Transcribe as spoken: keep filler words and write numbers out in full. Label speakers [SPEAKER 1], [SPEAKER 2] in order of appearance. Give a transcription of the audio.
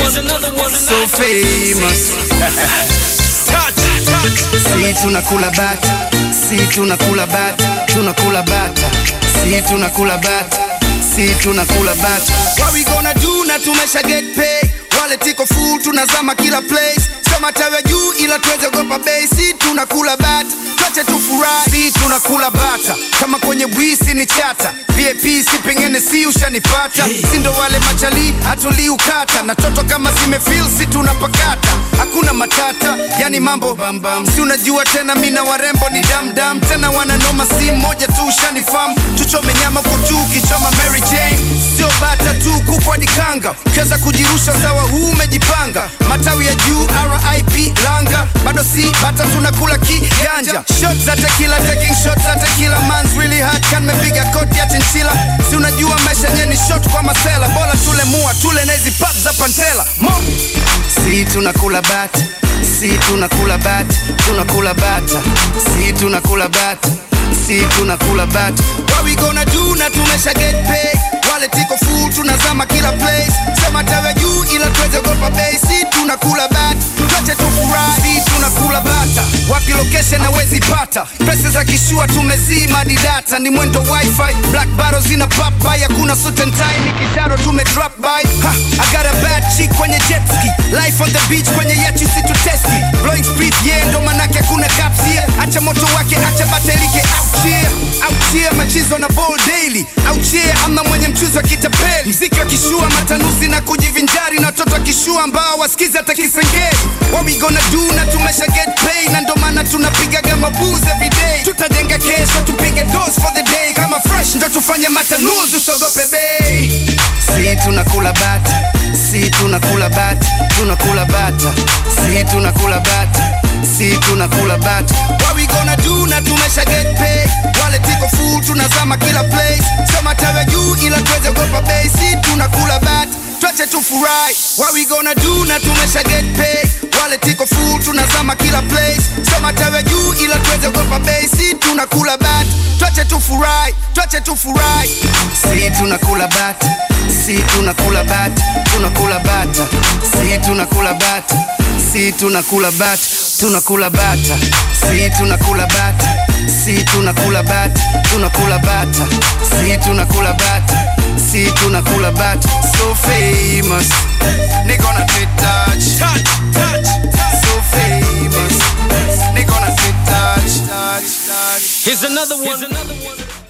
[SPEAKER 1] so famous. Si tunakula bata, si tunakula bata, tunakula bata, si tunakula bata, si tunakula bata. What we gonna do na tumesha get paid. Wale tiko full tunazama kila place. Sema tawe juu ila tuweze gopa bei. Si tunakula bata, tuache tufurahi. Si tunakula bata, kama kwenye wisi ni chata. V I P si pengene si ushanipata. Sindo wale machali hatuli ukata. Na toto kama zime feel si tunapakata. Hakuna matata, yani mambo bam bam. Si unajua tena mina warembo ni dam dam. Tena wananoma si moja tu ushanifam. Tuchome nyama kutu kichoma Mary Jane. Sio bata tu kukwa dikanga. Keza kujirusha sawa huu umejipanga. Matawi ya juu R I P langa. Bado si bata tunakula kiganja. Shots za tequila, taking shots za tequila. Man's really hot, kan mepiga koti ya chinchila. Si unajua maisha nye ni shot kwa masela. Bola tule mua, tule nezi pap za pantela. Mo! Si tunakula bata, si tunakula bata, tunakula bata, si tunakula bata, si tunakula bata. What we gonna do na tumesha get paid. Wale tiko full tunazama kila place. Sema tawe juu ila tuweze gopa bei. Si tunakula bata, tuache tufurahi. Si tunakula bata, wapi location na wezi pata. Pesa za kishua tumezima di data. Ni mwendo wifi, black bottles zina pop by. Hakuna suit and tie, ni kisharo tume drop by. Ha, I got a bad chick kwenye jet ski. Life on the beach kwenye yacht si tu testi. Blowing speed yeah ndo manake hakuna caps here. Acha moto wake, acha batelike. Out here, out here machizo na ball daily. Out here ama mwenye mchuzi wa kitapeli. Mziki wa kishua matanuzi na kujivinjari. Na toto kishua ambao wasikizi hata kisengeli. What we gonna do na tumesha get paid. Na ndo maana tunapiga gama booze every day. Tutajenga kesho tupige dose for the day. Kama fresh ndo tufanye matanuzi usogope bay. Si tunakula bata, si tunakula bata, tunakula bata, si tunakula bata, si tunakula bata. What we gonna do na tumesha get paid. Wale tiko full tunazama kila place. Sema tawe juu ila tuweze gopa bei. Si tunakula bata, tuache tufurahi. What we gonna do na tumesha get paid. Wale tiko full tunazama kila place. Sema tawe juu ila tuweze gopa bei. Si tunakula bata, tuache tufurahi, tuache tufurahi. Si tunakula bata, si tunakula bata, tunakula bata, si tunakula bata, si tunakula bata, tunakula bata, si tunakula bata, si tunakula bata, tunakula bata, si tunakula bata, si tunakula bata. So famous, nigga on a fit touch, touch, touch, touch. So famous, nigga on a fit touch, touch, touch.
[SPEAKER 2] Here's another one. Here's another one.